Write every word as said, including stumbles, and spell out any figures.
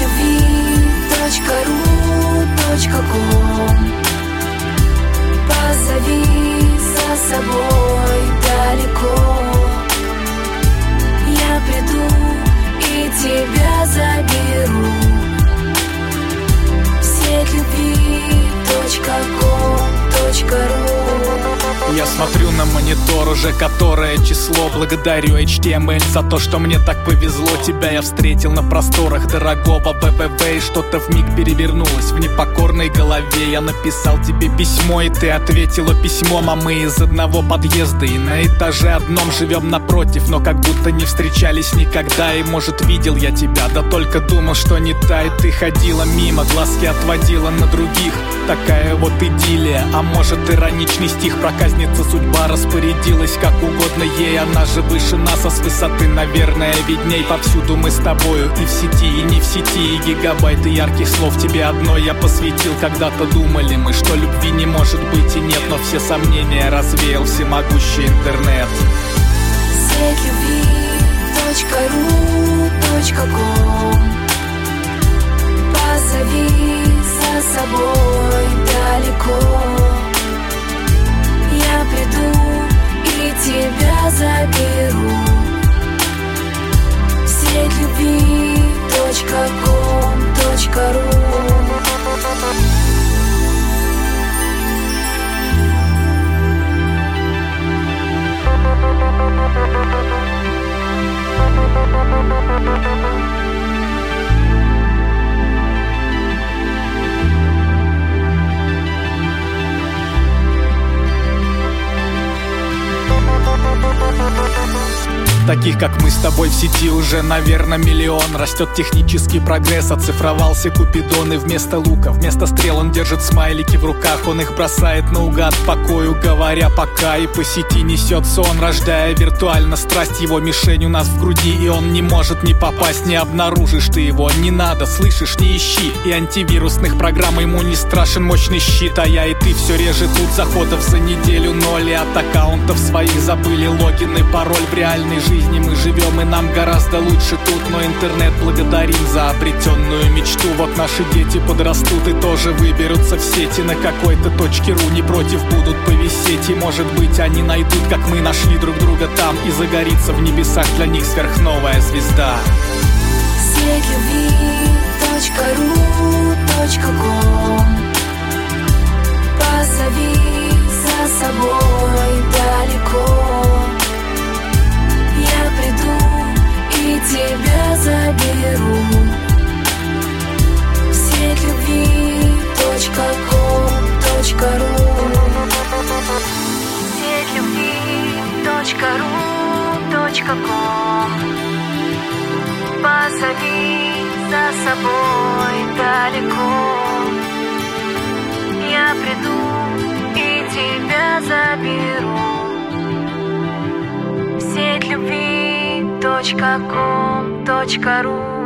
любви точка ру точка ком. Позови за собой далеко. Я приду и тебя заберу. Сеть любви точка ком точка ру. Я смотрю на монитор уже которое число. Благодарю эйч ти эм эль за то, что мне так повезло. Тебя я встретил на просторах дорогого вэ вэ вэ, и что-то вмиг перевернулось в непокорной голове. Я написал тебе письмо, и ты ответила письмом. А мы из одного подъезда и на этаже одном живем напротив, но как будто не встречались никогда. И может видел я тебя, да только думал, что не та. И ты ходила мимо, глазки отводила на других. Такая вот идиллия, а может ироничный стих. Проказница судьба распорядилась как угодно ей. Она же выше нас, а с высоты, наверное, видней. Повсюду мы с тобою, и в сети, и не в сети. И гигабайты ярких слов тебе одной я посвятил. Когда-то думали мы, что любви не может быть и нет, но все сомнения развеял всемогущий интернет. Сеть любви точка ру точка ком. Позови за собой далеко. Я приду и тебя заберу. Сеть любви точка ком точка ру. Таких, как мы с тобой, в сети уже, наверное, миллион. Растет технический прогресс, оцифровался Купидон. И вместо лука, вместо стрел он держит смайлики в руках. Он их бросает наугад покою, говоря пока. И по сети несет сон, рождая виртуально страсть. Его мишень у нас в груди, и он не может не попасть. Не обнаружишь ты его, не надо, слышишь, не ищи. И антивирусных программ ему не страшен мощный щит. А я и ты все реже тут, заходов за неделю ноль. И от аккаунтов своих забыли логин и пароль. В реальной жизни мы живем, и нам гораздо лучше тут. Но интернет благодарим за обретенную мечту. Вот наши дети подрастут и тоже выберутся в сети. На какой-то точке ру не против будут повисеть. И может быть они найдут, как мы нашли друг друга там. И загорится в небесах для них сверхновая звезда. Сеть любви точка ру точка ком. Позови за собой далеко. Я приду и тебя заберу. Сеть любви точка ком точка ру. Сеть любви точка ру точка ком. Позови за собой далеко. Я приду и тебя заберу. Сеть любви точка ком точка ру.